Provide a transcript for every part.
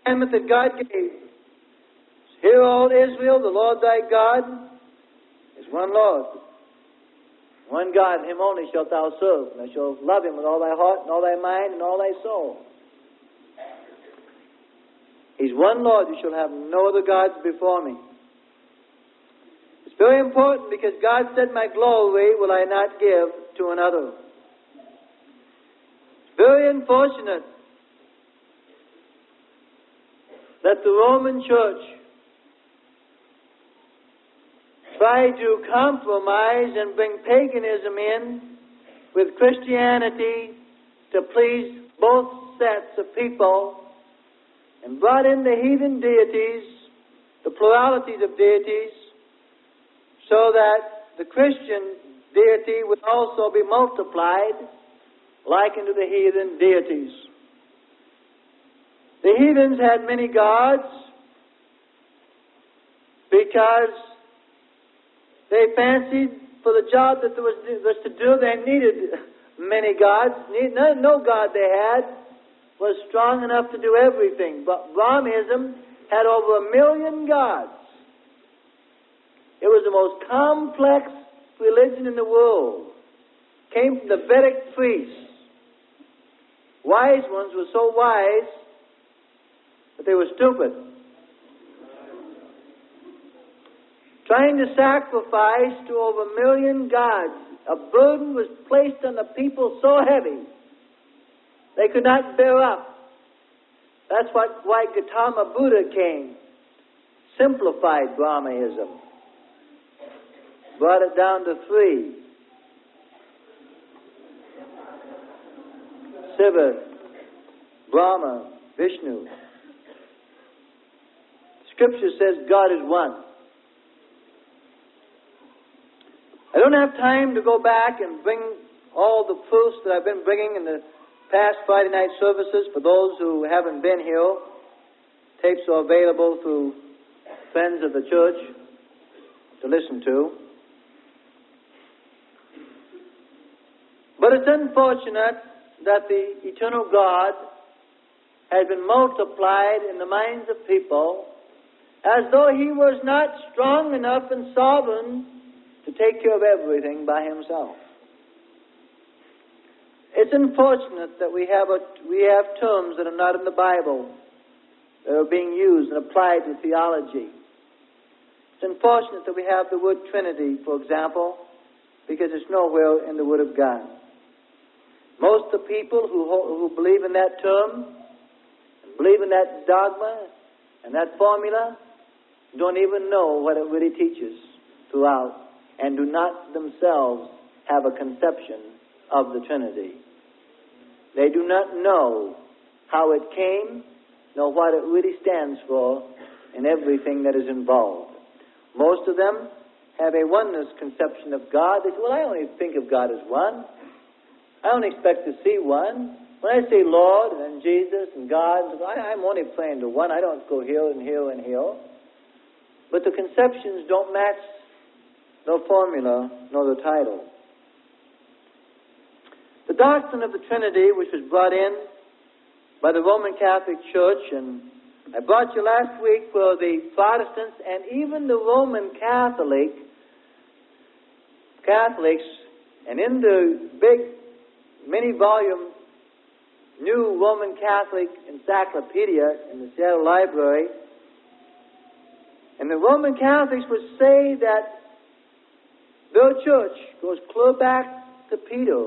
commandment that God gave. Hear, all Israel, the Lord thy God is one Lord. One God, and him only shalt thou serve. And thou shalt love him with all thy heart, and all thy mind, and all thy soul. He's one Lord. You shall have no other gods before me. It's very important because God said, my glory will I not give to another. It's very unfortunate that the Roman Church tried to compromise and bring paganism in with Christianity to please both sets of people, and brought in the heathen deities, the pluralities of deities, so that the Christian deity would also be multiplied like unto the heathen deities. The heathens had many gods because they fancied for the job that there was to do, they needed many gods. No god they had was strong enough to do everything. But Brahmanism had over 1 million gods. It was the most complex religion in the world. Came from the Vedic priests. Wise ones were so wise that they were stupid. Trying to sacrifice to over 1 million gods. A burden was placed on the people so heavy they could not bear up. That's why Gautama Buddha came. Simplified Brahmanism. Brought it down to 3. Shiva, Brahma, Vishnu. Scripture says God is one. I don't have time to go back and bring all the proofs that I've been bringing in the past Friday night services. For those who haven't been here, tapes are available through friends of the church to listen to. But it's unfortunate that the eternal God has been multiplied in the minds of people as though he was not strong enough and sovereign to take care of everything by himself. It's unfortunate that we have terms that are not in the Bible that are being used and applied to theology. It's unfortunate that we have the word Trinity, for example, because it's nowhere in the Word of God. Most of the people who believe in that term, believe in that dogma and that formula, don't even know what it really teaches throughout, and do not themselves have a conception of the Trinity. They do not know how it came, nor what it really stands for, and everything that is involved. Most of them have a oneness conception of God. They say, well, I only think of God as one. I don't expect to see one. When I say Lord and Jesus and God, I'm only praying to one. I don't go here and here and here. But the conceptions don't match no formula, nor the title. The doctrine of the Trinity, which was brought in by the Roman Catholic Church, and I brought you last week for the Protestants and even the Roman Catholics, and in the big many-volume New Roman Catholic Encyclopedia in the Seattle Library, and the Roman Catholics would say that their church goes clear back to Peter,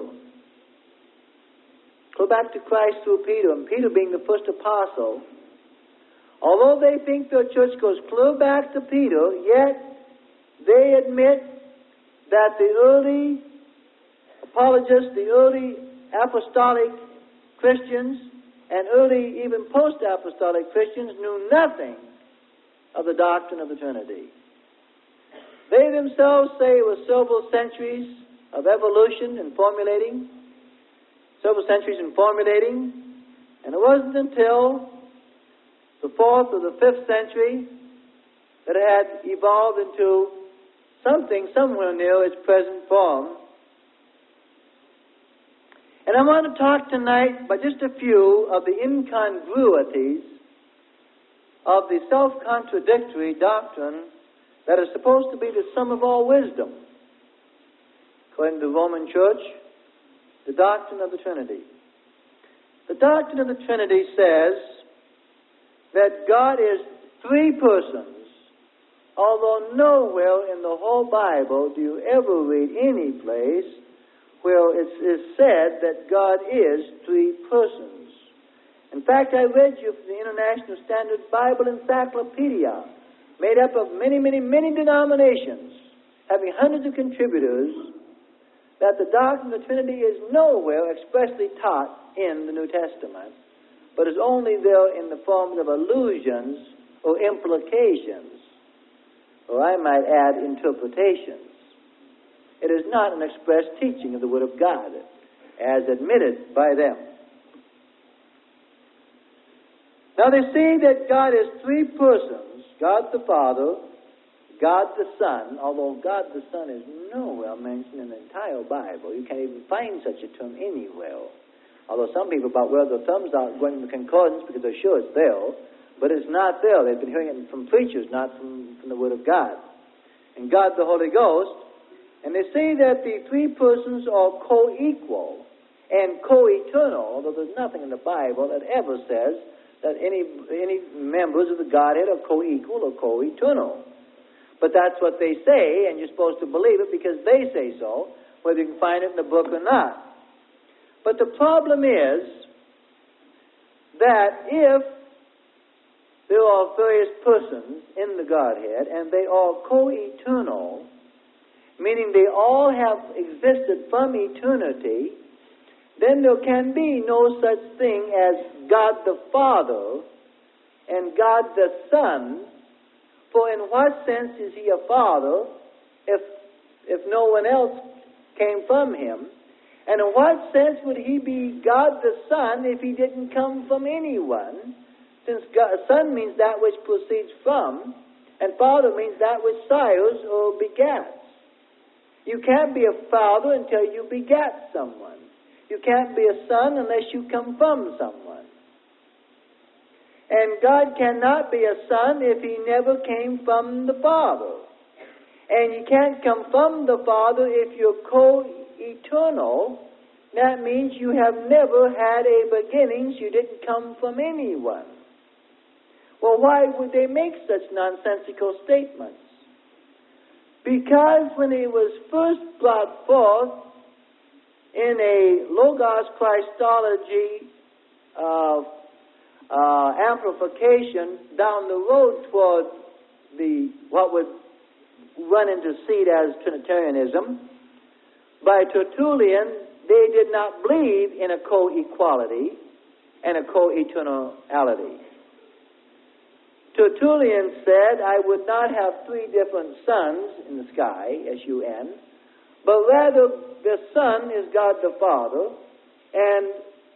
clear back to Christ through Peter, and Peter being the first apostle. Although they think their church goes clear back to Peter, yet they admit that the early apologists, the early apostolic Christians, and early even post-apostolic Christians knew nothing of the doctrine of the Trinity. They themselves say it was several centuries of evolution and formulating, and it wasn't until the 4th or the 5th century that it had evolved into something somewhere near its present form. And I want to talk tonight by just a few of the incongruities of the self-contradictory doctrine that is supposed to be the sum of all wisdom. According to the Roman Church, the doctrine of the Trinity. The doctrine of the Trinity says that God is three persons, although nowhere in the whole Bible do you ever read any place where it is said that God is three persons. In fact, I read you from the International Standard Bible Encyclopedia, made up of many, many, many denominations, having hundreds of contributors, that the doctrine of the Trinity is nowhere expressly taught in the New Testament, but is only there in the forms of allusions or implications, or I might add, interpretations. It is not an express teaching of the Word of God, as admitted by them. Now they say that God is three persons, God the Father, God the Son, although God the Son is nowhere mentioned in the entire Bible. You can't even find such a term anywhere. Although some people about where the thumbs are going to concordance because they're sure it's there, but it's not there. They've been hearing it from preachers, not from the Word of God. And God the Holy Ghost, and they say that the three persons are co-equal and co-eternal, although there's nothing in the Bible that ever says that any members of the Godhead are co-equal or co-eternal. But that's what they say, and you're supposed to believe it because they say so, whether you can find it in the book or not. But the problem is that if there are various persons in the Godhead and they are co-eternal, meaning they all have existed from eternity, then there can be no such thing as God the Father and God the Son. For in what sense is he a father if no one else came from him? And in what sense would he be God the Son if he didn't come from anyone? Since God, Son means that which proceeds from, and Father means that which sires or begats. You can't be a father until you begat someone. You can't be a son unless you come from someone. And God cannot be a son if he never came from the Father. And you can't come from the Father if you're co-eternal. That means you have never had a beginning. You didn't come from anyone. Well, why would they make such nonsensical statements? Because when he was first brought forth in a Logos Christology amplification down the road toward what would run into seed as Trinitarianism, by Tertullian, they did not believe in a co-equality and a co-eternality. Tertullian said, I would not have three different suns in the sky, S-U-N, but rather the Son is God the Father, and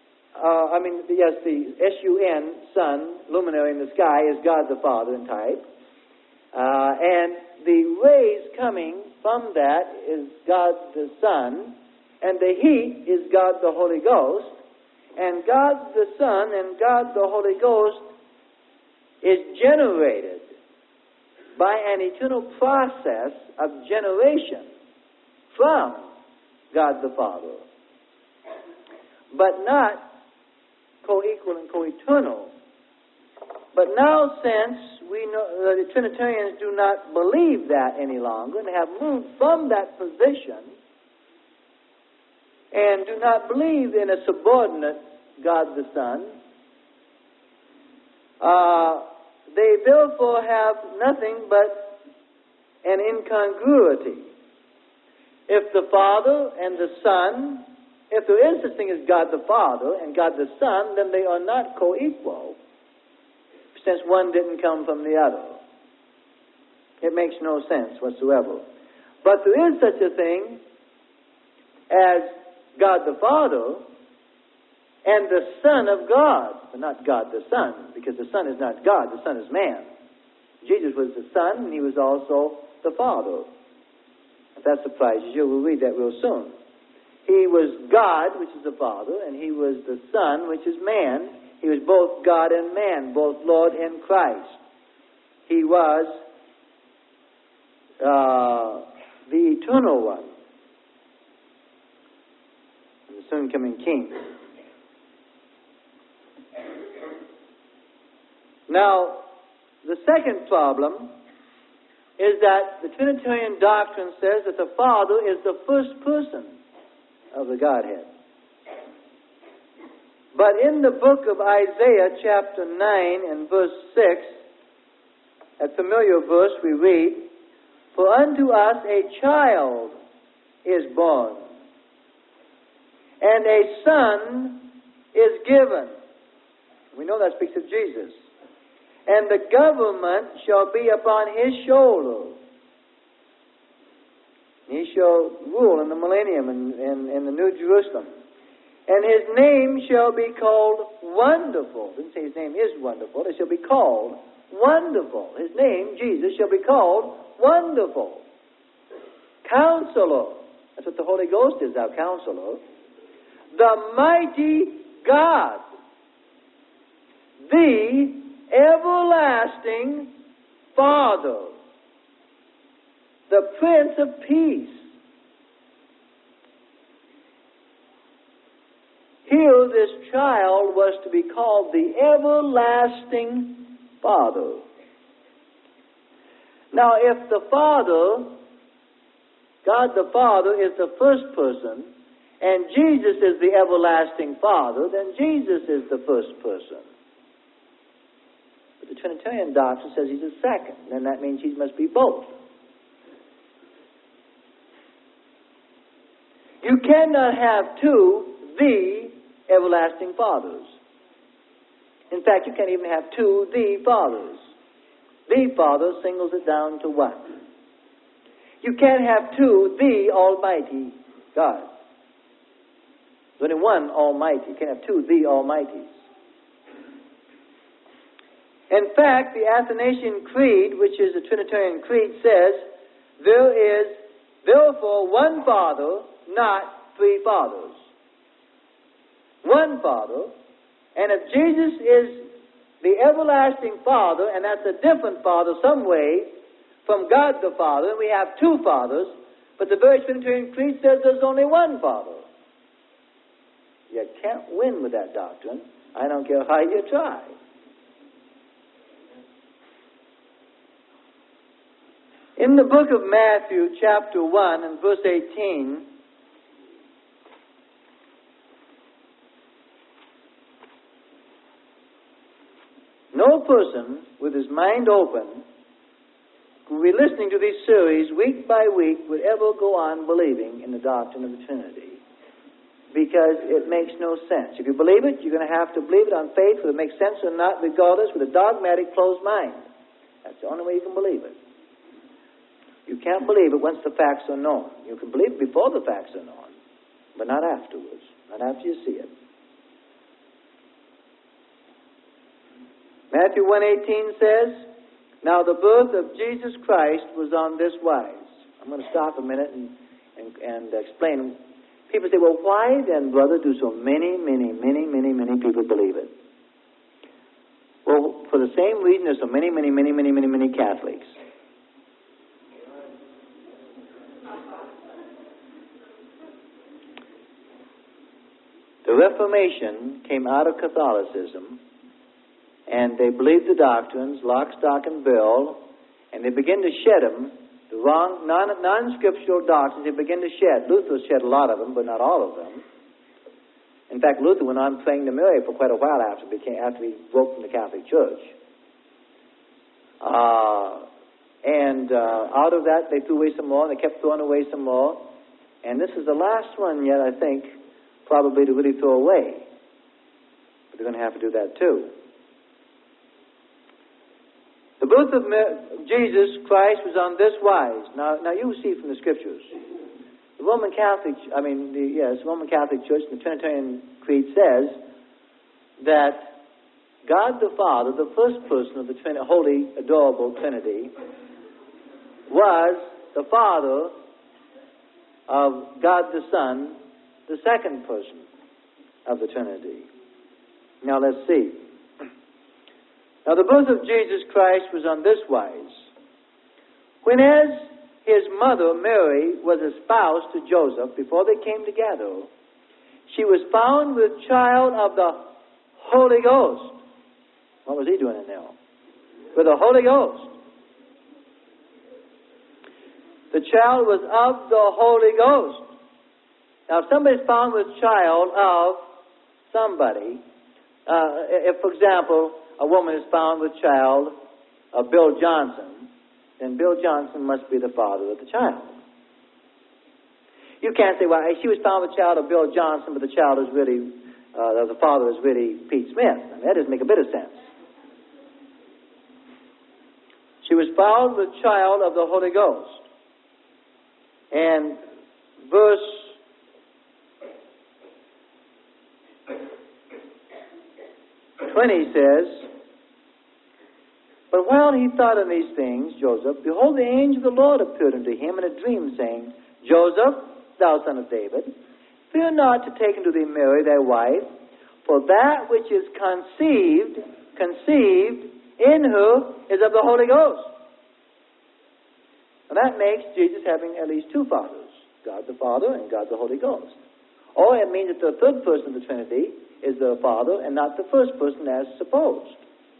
the S-U-N, Son, luminary in the sky, is God the Father in type. And the rays coming from that is God the Son, and the heat is God the Holy Ghost. And God the Son and God the Holy Ghost is generated by an eternal process of generation from God the Father, but not co-equal and co-eternal. But now, since we know the Trinitarians do not believe that any longer and have moved from that position and do not believe in a subordinate God the Son, they therefore have nothing but an incongruity. If the Father and the Son, if there is such thing as God the Father and God the Son, then they are not co-equal, since one didn't come from the other. It makes no sense whatsoever. But there is such a thing as God the Father and the Son of God. But not God the Son, because the Son is not God, the Son is man. Jesus was the Son, and he was also the Father. If that surprises you, we'll read that real soon. He was God, which is the Father, and he was the Son, which is man, He was both God and man, both Lord and Christ. He was the eternal one, and the soon-coming King. Now, the second problem is that the Trinitarian doctrine says that the Father is the first person of the Godhead. But in the book of Isaiah, chapter 9 and verse 6, that familiar verse we read, "For unto us a child is born, and a son is given." We know that speaks of Jesus. "And the government shall be upon his shoulder. He shall rule in the millennium and in the New Jerusalem. And his name shall be called Wonderful." Didn't say his name is wonderful. It shall be called Wonderful. His name, Jesus, shall be called Wonderful. Counselor. That's what the Holy Ghost is, our counselor. The Mighty God. The Everlasting Father. The Prince of Peace. Here this child was to be called the Everlasting Father. Now, if the Father, God the Father, is the first person, and Jesus is the Everlasting Father, then Jesus is the first person. But the Trinitarian doctrine says he's the second, and that means he must be both. You cannot have two the Everlasting Fathers. In fact, you can't even have two the Fathers. The Father singles it down to one. You can't have two the Almighty God. There's only one Almighty. You can't have two the Almighties. In fact, the Athanasian Creed, which is a Trinitarian creed, says, there is therefore one Father, not three fathers. One Father, and if Jesus is the everlasting Father, and that's a different Father some way from God the Father, and we have two fathers, but the very Trinitarian Creed says there's only one Father. You can't win with that doctrine. I don't care how you try. In the book of Matthew, chapter 1 and verse 18, no person with his mind open who will be listening to these series week by week would ever go on believing in the doctrine of the Trinity, because it makes no sense. If you believe it, you're going to have to believe it on faith, whether it makes sense or not, regardless, with a dogmatic, closed mind. That's the only way you can believe it. You can't believe it once the facts are known. You can believe it before the facts are known, but not afterwards, not after you see it. Matthew 1:18 says, "Now the birth of Jesus Christ was on this wise." I'm going to stop a minute and explain. People say, well, why then, brother, do so many people believe it? Well, for the same reason there's so many Catholics. The Reformation came out of Catholicism, and they believed the doctrines, lock, stock, and barrel, and they began to shed them, the wrong, non-scriptural doctrines, they began to shed. Luther shed a lot of them, but not all of them. In fact, Luther went on praying to Mary for quite a while after he broke from the Catholic Church. Out of that, they threw away some more, and they kept throwing away some more. And this is the last one yet, I think, probably to really throw away. But they're going to have to do that too. The birth of Jesus Christ was on this wise. Now you see from the Scriptures. The Roman Catholic Church and the Trinitarian Creed says that God the Father, the first person of the Holy, Adorable Trinity, was the Father of God the Son, the second person of the Trinity. Now let's see. Now the birth of Jesus Christ was on this wise. Whenas his mother Mary was espoused to Joseph, before they came together, she was found with child of the Holy Ghost. What was he doing in there? With the Holy Ghost. The child was of the Holy Ghost. Now, if somebody's found with child of somebody, if, for example, a woman is found with child of Bill Johnson, then Bill Johnson must be the father of the child. You can't say, well, she was found with child of Bill Johnson, but the child is really, the father is really Pete Smith. I mean, that doesn't make a bit of sense. She was found with child of the Holy Ghost. And verse 20 says, but while he thought on these things, Joseph, behold, the angel of the Lord appeared unto him in a dream, saying, Joseph, thou son of David, fear not to take unto thee Mary thy wife, for that which is conceived in her is of the Holy Ghost. And that makes Jesus having at least two fathers, God the Father and God the Holy Ghost. Or it means that the third person of the Trinity is the Father and not the first person as supposed.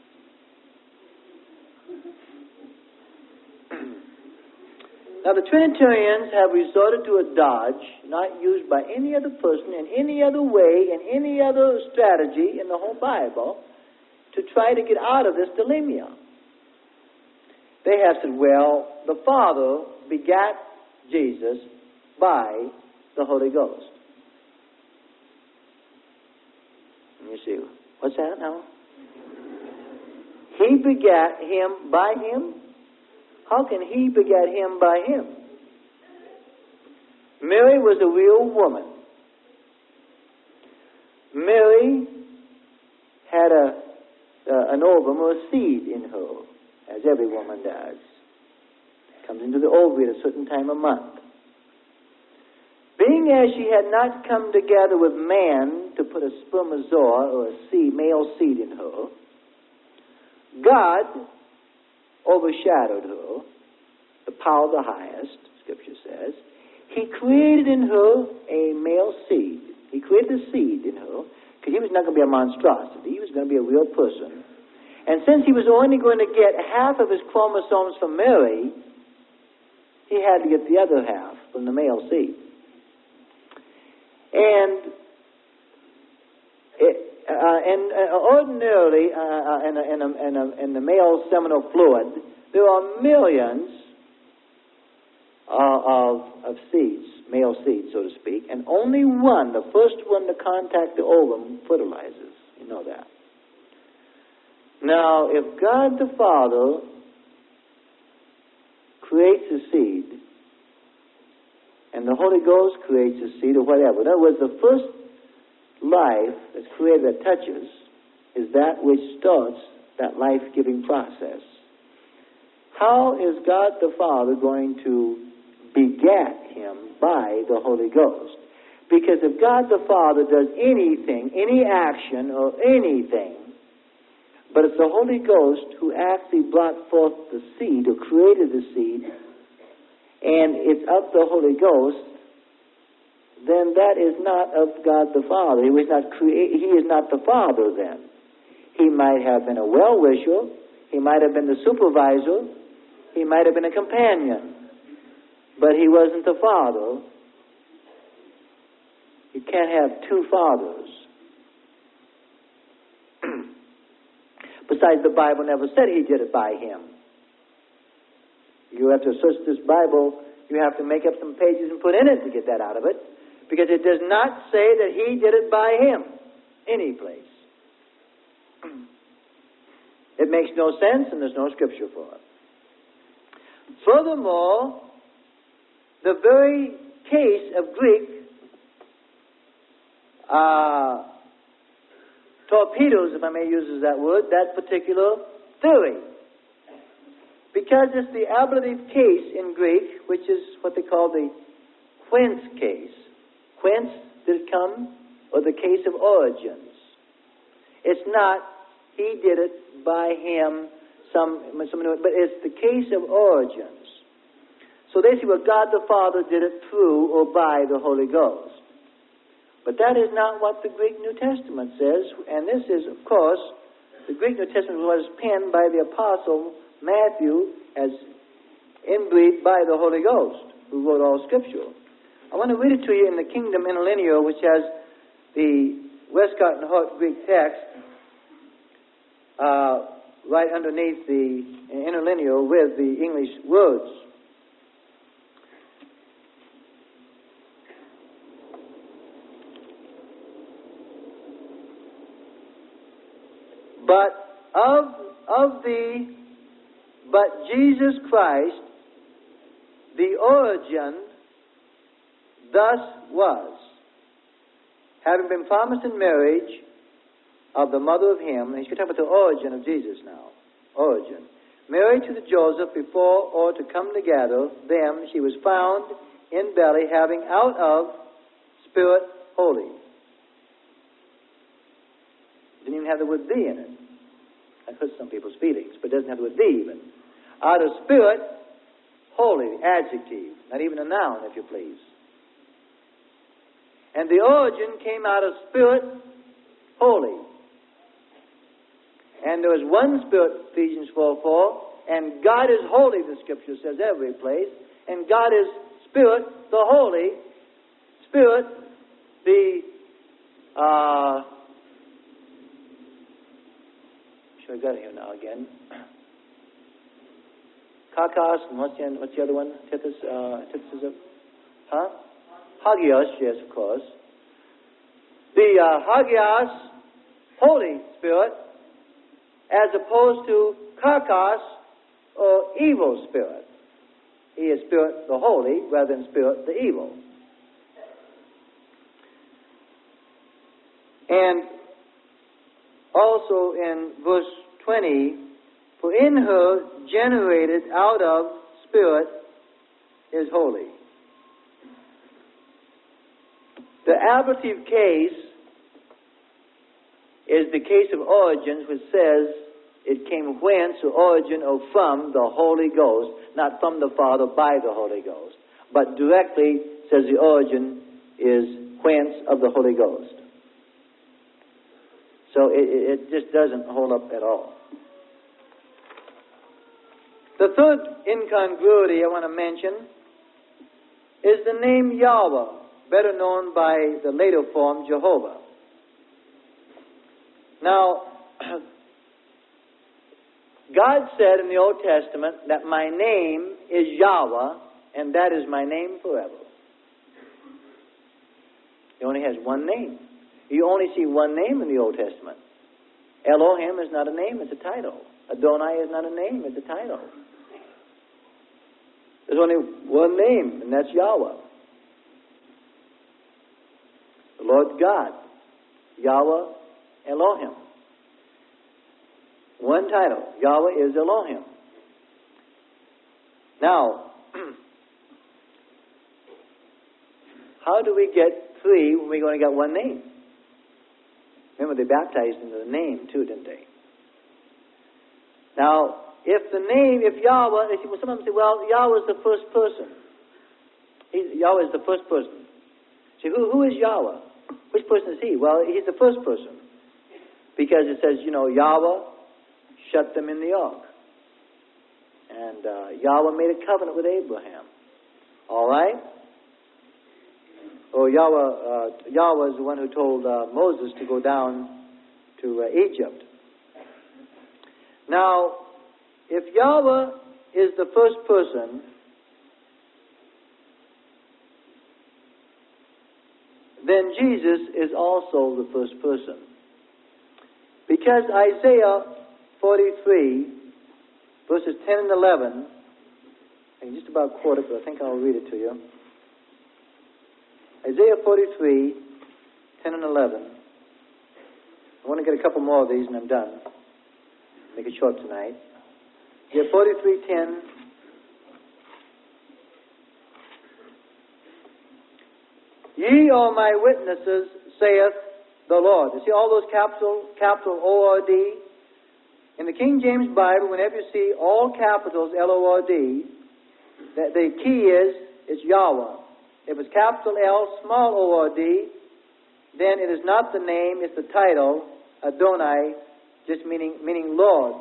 Now the Trinitarians have resorted to a dodge not used by any other person in any other way, in any other strategy in the whole Bible to try to get out of this dilemma. They have said, well, the Father begat Jesus by the Holy Ghost. And you see, what's that now? He begat him by him? How can he begat him by him? Mary was a real woman. Mary had an ovum or a seed in her, as every woman does. Comes into the ovary at a certain time of month. Being as she had not come together with man to put a spermatozoa or a seed, male seed in her, God overshadowed her, the power of the highest, Scripture says. He created in her a male seed. He created a seed in her, because he was not going to be a monstrosity. He was going to be a real person. And since he was only going to get half of his chromosomes from Mary, he had to get the other half from the male seed. And ordinarily, in the male seminal fluid, there are millions of seeds, male seeds, so to speak, and only one, the first one to contact the ovum, fertilizes. You know that. Now, if God the Father creates a seed, and the Holy Ghost creates a seed, or whatever, in other words, the first life that's created that touches is that which starts that life-giving process. How is God the Father going to begat him by the Holy Ghost? Because if God the Father does anything, any action or anything, but it's the Holy Ghost who actually brought forth the seed or created the seed, and it's of the Holy Ghost, then that is not of God the Father. He is not the Father then. He might have been a well-wisher. He might have been the supervisor. He might have been a companion. But he wasn't the Father. You can't have two fathers. Besides, the Bible never said he did it by him. You have to search this Bible. You have to make up some pages and put in it to get that out of it. Because it does not say that he did it by him. Any place. It makes no sense and there's no scripture for it. Furthermore, the very case of Greek torpedoes, if I may use that word, that particular theory. Because it's the ablative case in Greek, which is what they call the whence case. Whence did it come? Or the case of origins. It's not, he did it by him, but it's the case of origins. So they say, well, God the Father did it through or by the Holy Ghost. But that is not what the Greek New Testament says, and this is, of course, the Greek New Testament was penned by the Apostle Matthew as inbreathed by the Holy Ghost, who wrote all Scripture. I want to read it to you in the Kingdom Interlinear, which has the Westcott and Hort Greek text right underneath the interlinear with the English words. But Jesus Christ, the origin, thus was, having been promised in marriage of the mother of him, and he's talking about the origin of Jesus now, origin, married to the Joseph before or to come together, them she was found in belly, having out of Spirit holy. Didn't even have the word thee in it. That hurts some people's feelings, but it doesn't have the word thee even. Out of Spirit, holy, adjective, not even a noun, if you please. And the origin came out of Spirit, holy. And there was one Spirit, Ephesians 4:4, and God is holy, the Scripture says every place, and God is Spirit, the Holy Spirit, the I got it here now again. Kakos, and what's the other one? Antithesis? Huh? Hagios, yes, of course. The Hagios, Holy Spirit, as opposed to Kakos, or evil spirit. He is Spirit the Holy, rather than Spirit the evil. And also in verse 20, for in her generated out of Spirit is holy. The ablative case is the case of origins, which says it came whence, or origin, or from the Holy Ghost, not from the Father, by the Holy Ghost. But directly says the origin is whence of the Holy Ghost. So it just doesn't hold up at all. The third incongruity I want to mention is the name Yahweh, better known by the later form Jehovah. Now, God said in the Old Testament that my name is Yahweh, and that is my name forever. He only has one name. You only see one name in the Old Testament. Elohim is not a name, it's a title. Adonai is not a name, it's a title. There's only one name, and that's Yahweh. The Lord God. Yahweh, Elohim. One title. Yahweh is Elohim. Now, how do we get three when we only got one name? Remember, they baptized into the name too, didn't they? Now, if Yahweh, some of them say, well, Yahweh is the first person. Yahweh is the first person. See, who is Yahweh? Which person is he? Well, he's the first person. Because it says, Yahweh shut them in the ark. And Yahweh made a covenant with Abraham. All right? Oh, Yahweh is the one who told Moses to go down to Egypt. Now, if Yahweh is the first person, then Jesus is also the first person. Because Isaiah 43, verses 10 and 11, I can just about quote it, but I think I'll read it to you. Isaiah 43, 10 and 11. I want to get a couple more of these and I'm done. Make it short tonight. Isaiah 43, 10. Ye are my witnesses, saith the Lord. You see all those capital O-R-D? In the King James Bible, whenever you see all capitals L-O-R-D, the key is it's Yahweh. If it's capital L, small O-R-D, then it is not the name, it's the title, Adonai, just meaning Lord,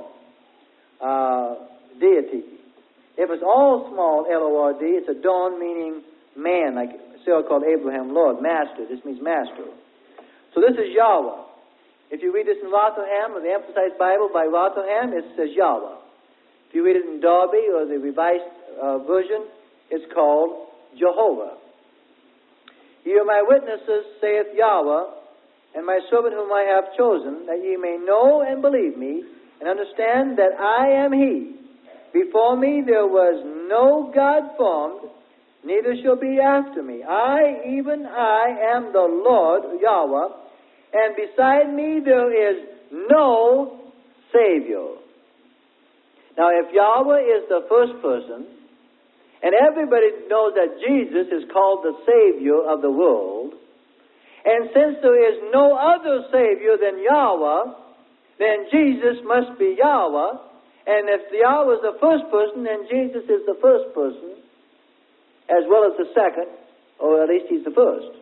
deity. If it's all small L-O-R-D, it's Adon, meaning man, like Sarah called Abraham Lord, master. This means master. So this is Yahweh. If you read this in Rotherham, or the Amplified Bible by Rotherham, it says Yahweh. If you read it in Darby, or the Revised Version, it's called Jehovah. Ye are my witnesses, saith Yahweh, and my servant whom I have chosen, that ye may know and believe me, and understand that I am He. Before me there was no God formed, neither shall be after me. I, even I, am the Lord, Yahweh, and beside me there is no Savior. Now, if Yahweh is the first person, and everybody knows that Jesus is called the Savior of the world, and since there is no other Savior than Yahweh, then Jesus must be Yahweh, and if Yahweh is the first person, then Jesus is the first person, as well as the second, or at least He's the first.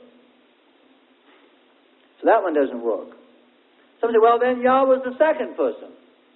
So that one doesn't work. Some say, well, then Yahweh is the second person.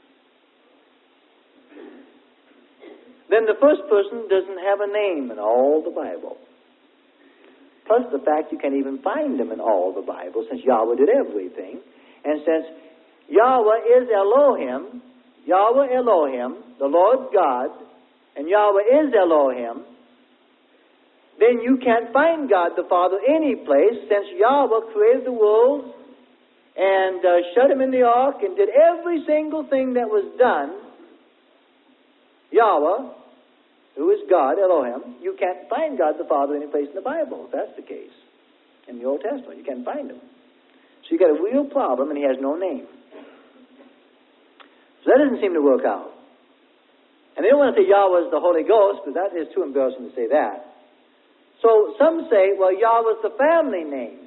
Then the first person doesn't have a name in all the Bible. Plus the fact you can't even find Him in all the Bible, since Yahweh did everything. And since Yahweh is Elohim, Yahweh Elohim, the Lord God, and Yahweh is Elohim, then you can't find God the Father any place, since Yahweh created the world and shut Him in the ark and did every single thing that was done. Yahweh, who is God, Elohim, you can't find God the Father any place in the Bible, if that's the case. In the Old Testament, you can't find Him. So you got a real problem, and He has no name. So that doesn't seem to work out. And they don't want to say Yahweh is the Holy Ghost, because that is too embarrassing to say that. So some say, well, Yahweh is the family name.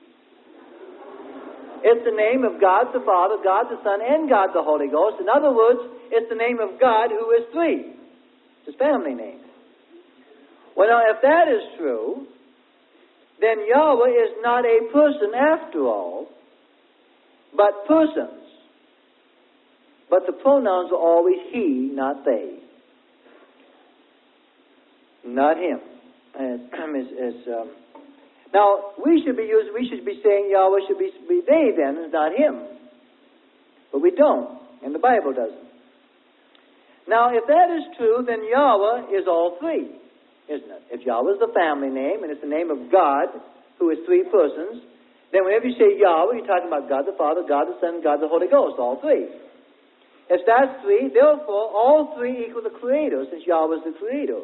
It's the name of God the Father, God the Son, and God the Holy Ghost. In other words, it's the name of God who is three. It's His family name. Well, now, if that is true, then Yahweh is not a person after all, but persons. But the pronouns are always He, not they. Not Him. Now, we should be saying Yahweh should be they then, and not Him. But we don't, and the Bible doesn't. Now, if that is true, then Yahweh is all three, isn't it? If Yahweh is the family name, and it's the name of God, who is three persons, then whenever you say Yahweh, you're talking about God the Father, God the Son, God the Holy Ghost, all three. If that's three, therefore, all three equal the Creator, since Yahweh is the Creator.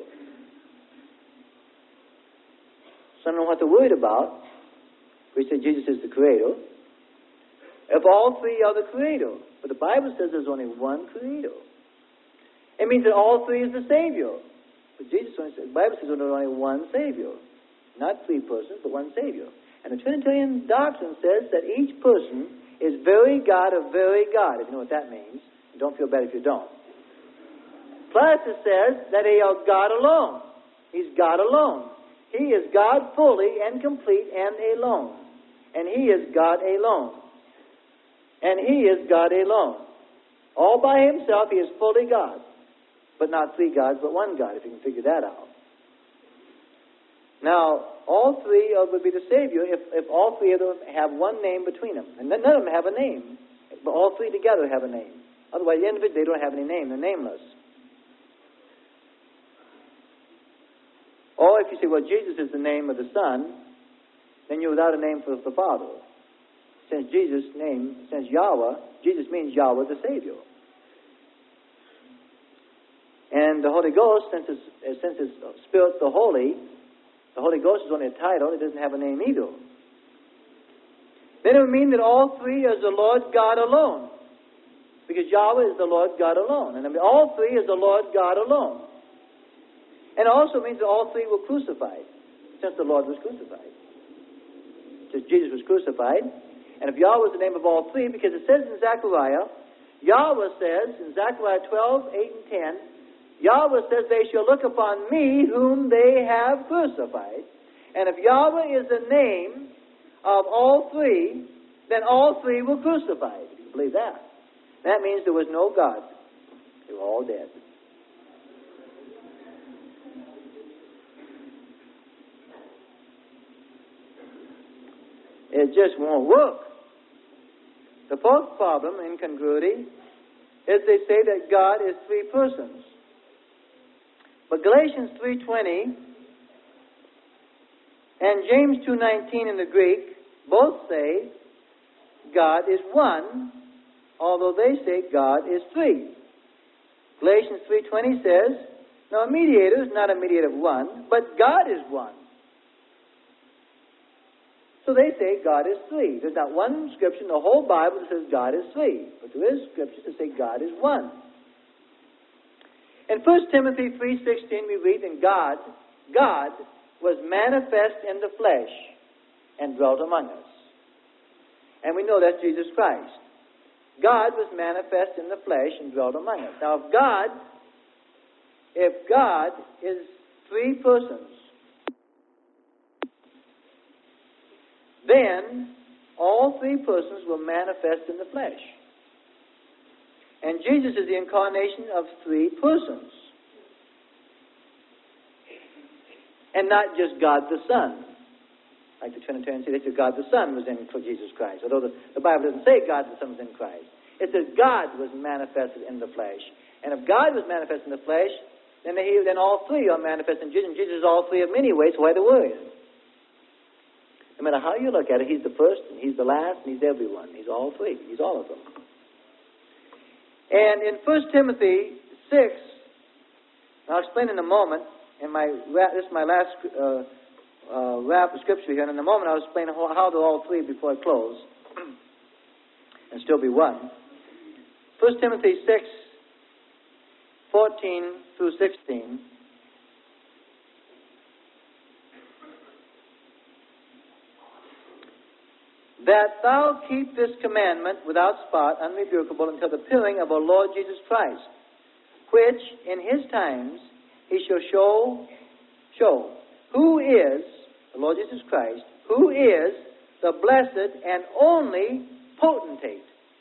So I don't know what they're worried about. We say Jesus is the Creator. If all three are the Creator. But the Bible says there's only one Creator. It means that all three is the Savior. But the Bible says there's only one Savior. Not three persons, but one Savior. And the Trinitarian doctrine says that each person is very God of very God, if you know what that means. Don't feel bad if you don't. Plus it says that they are God alone. He's God alone. He is God fully and complete and alone. And He is God alone. And He is God alone. All by Himself, He is fully God. But not three gods, but one God, if you can figure that out. Now, all three would be the Savior if all three of them have one name between them. And none of them have a name. But all three together have a name. Otherwise, individually, they don't have any name. They're nameless. Or if you say, well, Jesus is the name of the Son, then you're without a name for the Father. Since Jesus means Yahweh the Savior. And the Holy Ghost, since it's Spirit the Holy Ghost is only a title, it doesn't have a name either. Then it would mean that all three is the Lord God alone. Because Yahweh is the Lord God alone. And all three is the Lord God alone. And it also means that all three were crucified, since the Lord was crucified. Since Jesus was crucified, And if Yahweh is the name of all three, because it says in Zechariah, Yahweh says in Zechariah 12, 8 and 10, Yahweh says, they shall look upon me whom they have crucified. And if Yahweh is the name of all three, then all three were crucified. You believe that? That means there was no God. They were all dead. It just won't work. The fourth problem, incongruity, is they say that God is three persons. But Galatians 3:20 and James 2:19 in the Greek both say God is one, although they say God is three. Galatians 3:20 says, now a mediator is not a mediator of one, but God is one. So they say God is three. There's not one scripture in the whole Bible that says God is three. But there is scriptures that say God is one. In 1 Timothy 3:16 we read, and God was manifest in the flesh and dwelt among us. And we know that's Jesus Christ. God was manifest in the flesh and dwelt among us. Now if God is three persons, then all three persons will manifest in the flesh. And Jesus is the incarnation of three persons. And not just God the Son. Like the Trinitarians say, that God the Son was in Jesus Christ. Although the Bible doesn't say God the Son was in Christ. It says God was manifested in the flesh. And if God was manifest in the flesh, then all three are manifest in Jesus. And Jesus is all three of many ways, why the Word. No matter how you look at it, He's the first, and He's the last, and He's everyone. He's all three. He's all of them. And in 1 Timothy 6, I'll explain in a moment, this is my last wrap of scripture here, and in a moment I'll explain how they're all three before I close, and still be one. 1 Timothy 6, 14 through 16. That thou keep this commandment without spot, unrebukable, until the appearing of our Lord Jesus Christ, which in His times He shall show who is, the Lord Jesus Christ, who is the blessed and only potentate,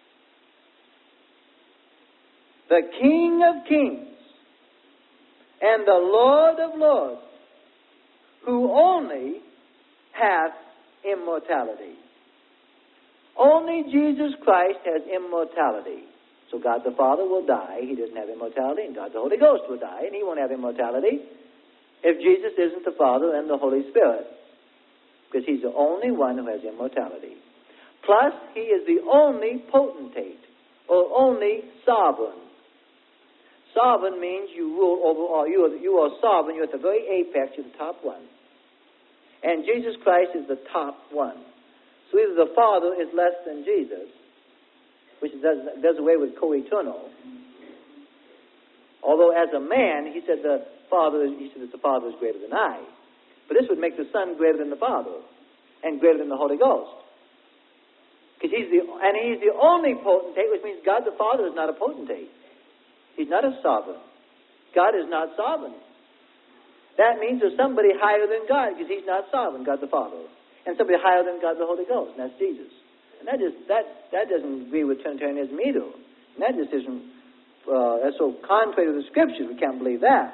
the King of kings, and the Lord of lords, who only hath immortality. Only Jesus Christ has immortality. So God the Father will die. He doesn't have immortality. And God the Holy Ghost will die. And He won't have immortality if Jesus isn't the Father and the Holy Spirit. Because He's the only one who has immortality. Plus, He is the only potentate, or only sovereign. Sovereign means you rule over all. You are sovereign. You're at the very apex. You're the top one. And Jesus Christ is the top one. So either the Father is less than Jesus, which does away with co-eternal. Although as a man, he said that the Father is greater than I. But this would make the Son greater than the Father and greater than the Holy Ghost. Because he's the only potentate, which means God the Father is not a potentate. He's not a sovereign. God is not sovereign. That means there's somebody higher than God, because He's not sovereign, God the Father. And somebody higher than God the Holy Ghost, and that's Jesus. And that doesn't agree with Trinitarianism either. And that just isn't, that's so contrary to the Scriptures, we can't believe that.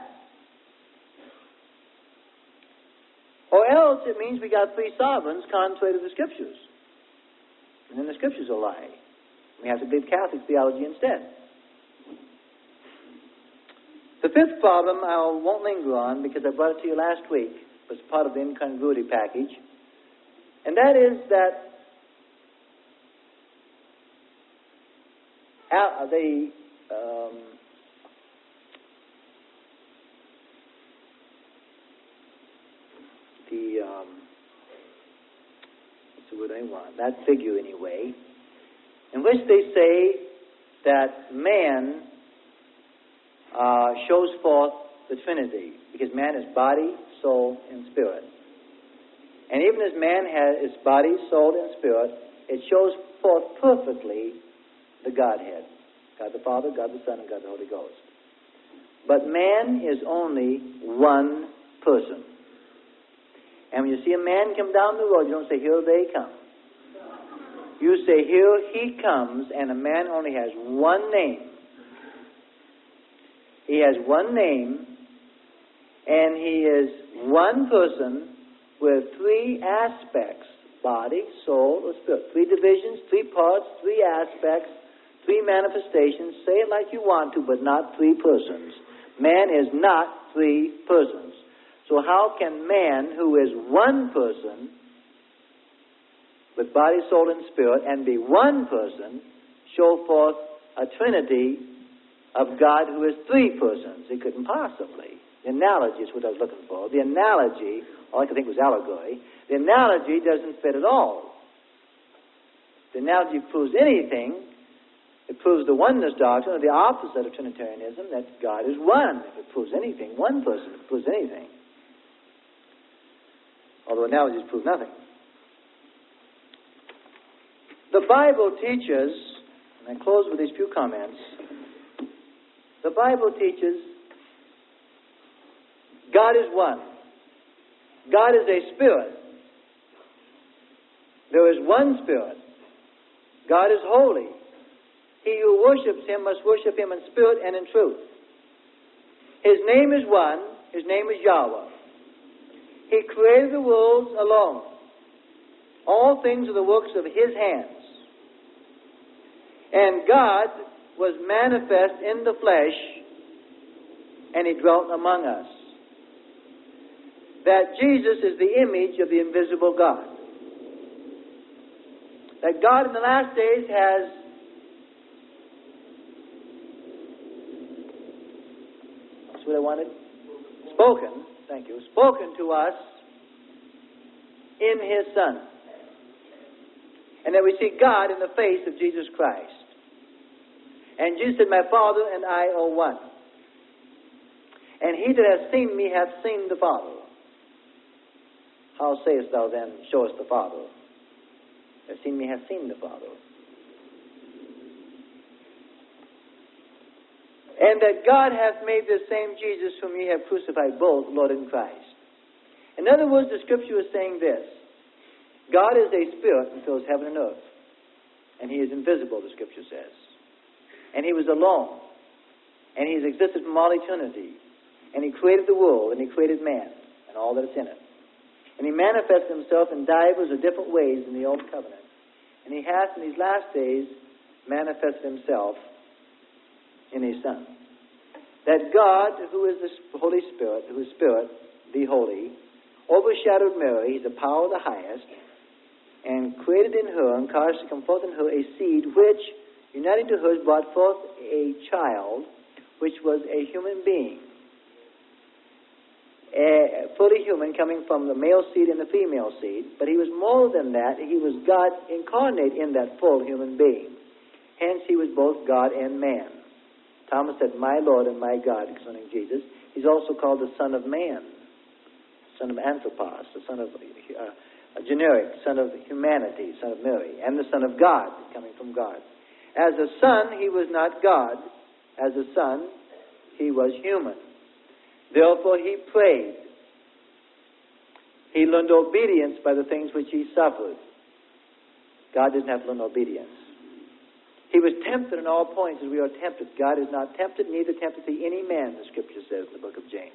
Or else it means we got three sovereigns contrary to the Scriptures. And then the Scriptures are a lie. We have to believe Catholic theology instead. The fifth problem I won't linger on because I brought it to you last week. It was part of the incongruity package. And that is that what's the word I want? That figure anyway, in which they say that man shows forth the Trinity, because man is body, soul, and spirit. And even as man has his body, soul, and spirit, it shows forth perfectly the Godhead. God the Father, God the Son, and God the Holy Ghost. But man is only one person. And when you see a man come down the road, you don't say, here they come. You say, here he comes, and a man only has one name. He has one name, and he is one person with three aspects: body, soul, or spirit. Three divisions, three parts, three aspects, three manifestations. Say it like you want to, but not three persons. Man is not three persons. So how can man, who is one person, with body, soul, and spirit, and be one person, show forth a trinity of God who is three persons? It couldn't possibly. The analogy is what I was looking for. The analogy, all I could think was allegory. The analogy doesn't fit at all. The analogy proves anything. It proves the oneness doctrine, or the opposite of Trinitarianism, that God is one. If it proves anything, one person, if it proves anything. Although analogies prove nothing. The Bible teaches, and I close with these few comments, the Bible teaches God is one. God is a spirit. There is one spirit. God is holy. He who worships him must worship him in spirit and in truth. His name is one. His name is Yahweh. He created the worlds alone. All things are the works of his hands. And God was manifest in the flesh, and he dwelt among us. That Jesus is the image of the invisible God. That God in the last days has that's what I wanted. Spoken, thank you, spoken to us in his Son. And that we see God in the face of Jesus Christ. And Jesus said, my Father and I are one. And he that hath seen me hath seen the Father. How sayest thou then, show us the Father? Hath seen me hath seen the Father. And that God hath made this same Jesus whom ye have crucified both, Lord and Christ. In other words, the Scripture is saying this. God is a spirit and fills heaven and earth. And he is invisible, the Scripture says. And he was alone. And he has existed from all eternity. And he created the world, and he created man, and all that is in it. And he manifested himself in divers or different ways in the Old Covenant. And he hath in these last days manifested himself in his Son. That God, who is the Holy Spirit, who is Spirit, the Holy, overshadowed Mary, he's the power of the highest, and created in her and caused to come forth in her a seed which, uniting to her, brought forth a child which was a human being. Fully human, coming from the male seed and the female seed. But he was more than that. He was God incarnate in that full human being. Hence, he was both God and man. Thomas said, my Lord and my God, concerning Jesus. He's also called the Son of Man, Son of Anthropos, the Son of a generic, Son of humanity, Son of Mary, and the Son of God, coming from God. As a son, he was not God. As a son, he was human. Therefore, he prayed. He learned obedience by the things which he suffered. God didn't have to learn obedience. He was tempted in all points as we are tempted. God is not tempted, neither tempteth he any man, the Scripture says in the book of James.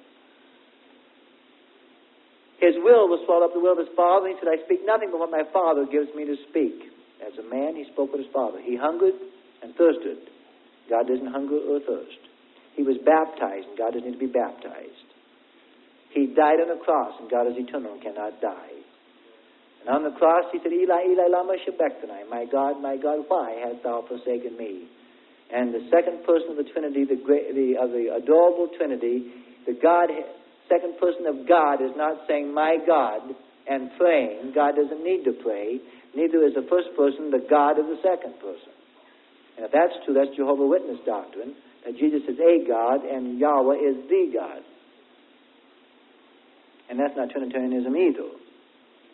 His will was swallowed up the will of his Father. He said, I speak nothing but what my Father gives me to speak. As a man, he spoke with his Father. He hungered and thirsted. God doesn't hunger or thirst. He was baptized, and God doesn't need to be baptized. He died on the cross, and God is eternal and cannot die. And on the cross, he said, Eli, Eli, lama sabachthani, my God, why hast thou forsaken me? And the second person of the Trinity, the adorable Trinity, the second person of God is not saying, my God, and praying. God doesn't need to pray. Neither is the first person the God of the second person. And if that's true, that's Jehovah's Witness doctrine, that Jesus is a God and Yahweh is the God. And that's not Trinitarianism either.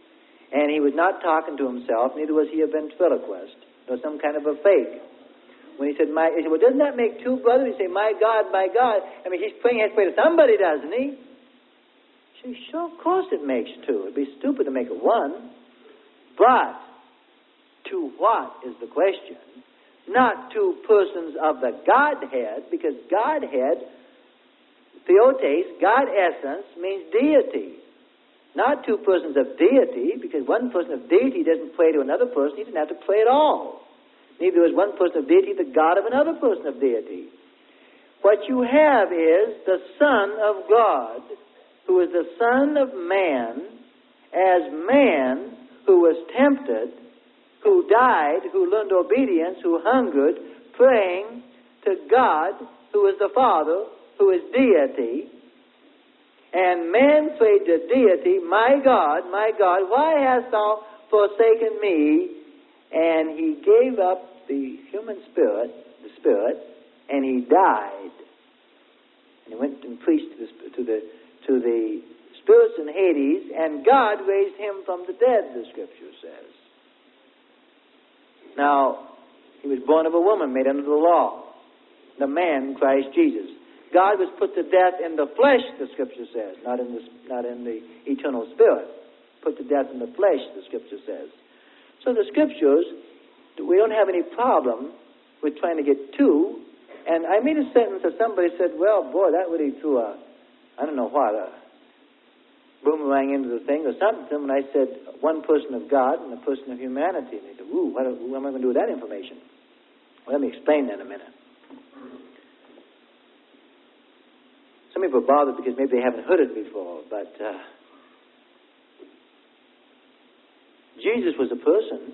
And he was not talking to himself, neither was he a ventriloquist, or some kind of a fake. When he said, he said, well, doesn't that make two brothers? He said, my God, my God. I mean, he's praying, he has to pray to somebody, doesn't he? She said, sure, of course it makes two. It'd be stupid to make it one. But, to what is the question? Not two persons of the Godhead, because Godhead, theotes, God essence, means deity. Not two persons of deity, because one person of deity doesn't pray to another person. He doesn't have to pray at all. Neither is one person of deity the God of another person of deity. What you have is the Son of God, who is the Son of man, as man who was tempted, who died, who learned obedience, who hungered, praying to God, who is the Father, who is deity. And man prayed to deity, my God, why hast thou forsaken me? And he gave up the human spirit, and he died. And he went and preached to the spirits in Hades, and God raised him from the dead, the Scripture says. Now, he was born of a woman, made under the law. The man, Christ Jesus. God was put to death in the flesh, the Scripture says, not in the eternal spirit. Put to death in the flesh, the Scripture says. So the Scriptures, we don't have any problem with trying to get two. And I made a sentence that somebody said, well, boy, that really threw a boomerang into the thing or something. When I said one person of God and a person of humanity. And they said, ooh, what am I going to do with that information? Well, let me explain that in a minute. Some people are bothered because maybe they haven't heard it before, but Jesus was a person,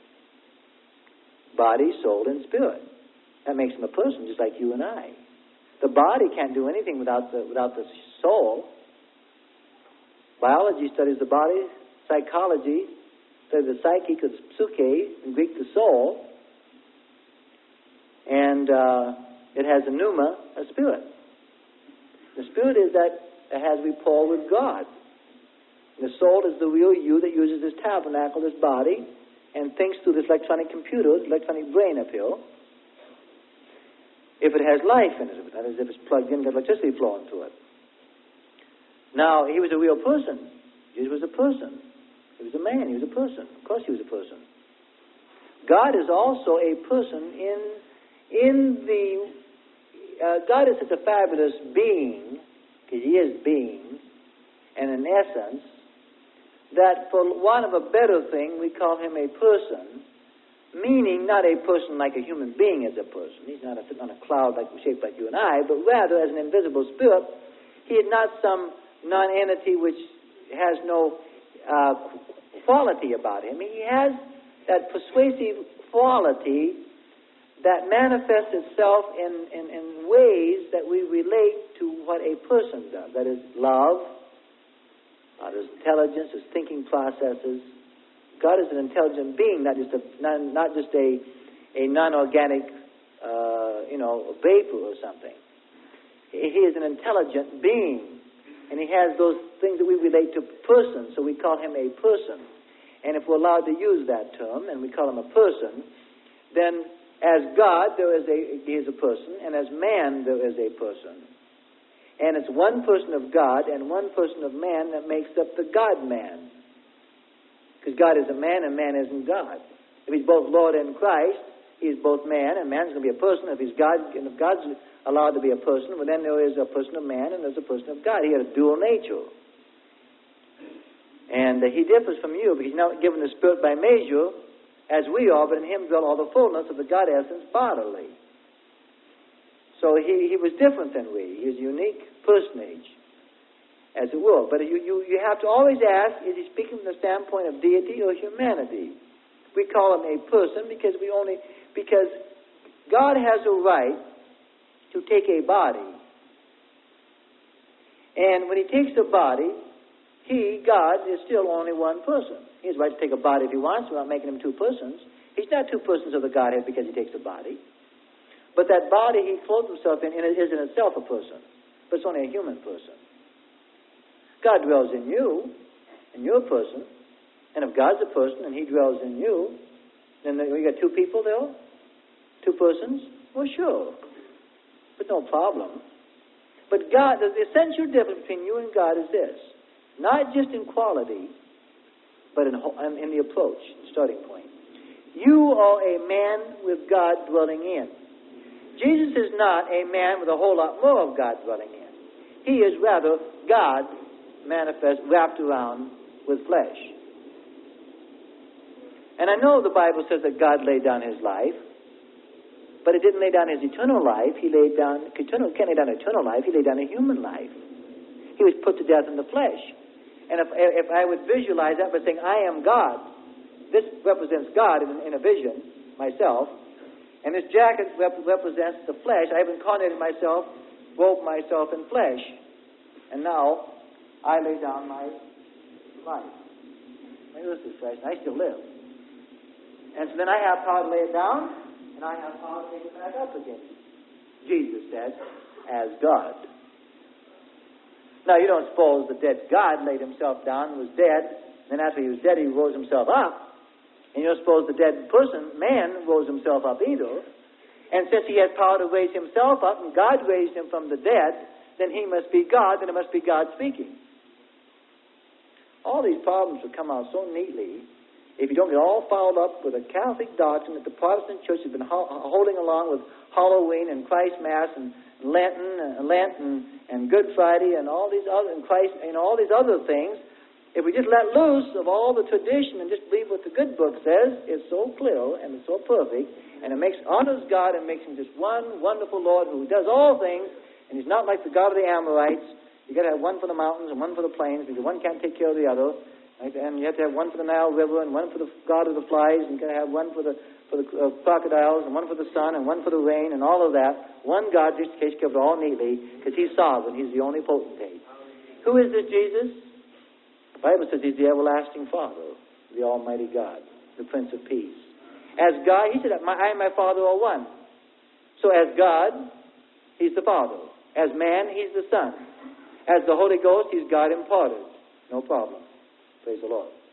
body, soul, and spirit. That makes him a person, just like you and I. The body can't do anything without the soul. Biology studies the body. Psychology studies the psyche, or the psyche, in Greek the soul. And it has a pneuma, a spirit. The spirit is that has rapport with God. The soul is the real you that uses this tabernacle, this body, and thinks through this electronic computer, this electronic brain up here. If it has life in it, that is, if it's plugged in, got electricity flowing through it. Now, he was a real person. Jesus was a person. He was a man. He was a person. Of course he was a person. God is also a person in the... God is such a fabulous being, because he is being, and in essence, that for want of a better thing, we call him a person, meaning not a person like a human being as a person. He's not sitting on a cloud shaped like you and I, but rather as an invisible spirit. He is not some non-entity which has no quality about him. He has that persuasive quality that manifests itself in ways that we relate to what a person does. That is love, there's intelligence, there's thinking processes. God is an intelligent being, not just a non-organic, vapor or something. He is an intelligent being, and he has those things that we relate to persons, so we call him a person. And if we're allowed to use that term, and we call him a person, then as God, he is a person, and as man, there is a person. And it's one person of God and one person of man that makes up the God-man. Because God is a man and man isn't God. If he's both Lord and Christ, he is both man, and man's going to be a person. If he's God, and if God's allowed to be a person, well, then there is a person of man and there's a person of God. He had a dual nature. And he differs from you because he's not given the Spirit by measure, as we are, but in him dwell all the fullness of the God essence bodily. So he was different than we. He was a unique personage, as it were. But you have to always ask, is he speaking from the standpoint of deity or humanity? We call him a person because God has a right to take a body. And when he takes a body, God, is still only one person. He has a right to take a body if he wants. We're not making him two persons. He's not two persons of the Godhead because he takes a body. But that body he clothes himself in is in itself a person. But it's only a human person. God dwells in you, in your person. And if God's a person and he dwells in you, then we got two people there? Two persons? Well, sure. But no problem. But God, the essential difference between you and God is this. Not just in quality, but in the approach, starting point. You are a man with God dwelling in. Jesus is not a man with a whole lot more of God dwelling in. He is rather God manifest, wrapped around with flesh. And I know the Bible says that God laid down his life, but it didn't lay down his eternal life. He laid down, can't lay down eternal life, he laid down a human life. He was put to death in the flesh. And if I would visualize that by saying, I am God, this represents God in a vision, myself, and this jacket represents the flesh. I have incarnated myself, robed myself in flesh, and now I lay down my life. This is flesh, and I still live. And so then I have power to lay it down, and I have power to take it back up again. Jesus said, as God. Now, you don't suppose the dead God laid himself down and was dead, and after he was dead, he rose himself up. And you don't suppose the dead person, man, rose himself up either. And since he had power to raise himself up, and God raised him from the dead, then he must be God, then it must be God speaking. All these problems will come out so neatly if you don't get all fouled up with a Catholic doctrine that the Protestant Church has been holding along with Halloween and Christ Mass and Lent and Good Friday and all these other and Christ and all these other things. If we just let loose of all the tradition and just believe what the good book says, it's so clear and it's so perfect, and it honors God and makes him just one wonderful Lord who does all things, and he's not like the God of the Amorites. You got to have one for the mountains and one for the plains because one can't take care of the other. Right? And you have to have one for the Nile River and one for the God of the flies, and you got to have one for the crocodiles and one for the sun and one for the rain and all of that. One God just takes care of it all neatly because he's sovereign. He's the only potentate. Who is this Jesus? The Bible says he's the everlasting Father, the Almighty God, the Prince of Peace. As God, he said, I and my Father are one. So as God, he's the Father. As man, he's the Son. As the Holy Ghost, he's God imparted. No problem. Praise the Lord.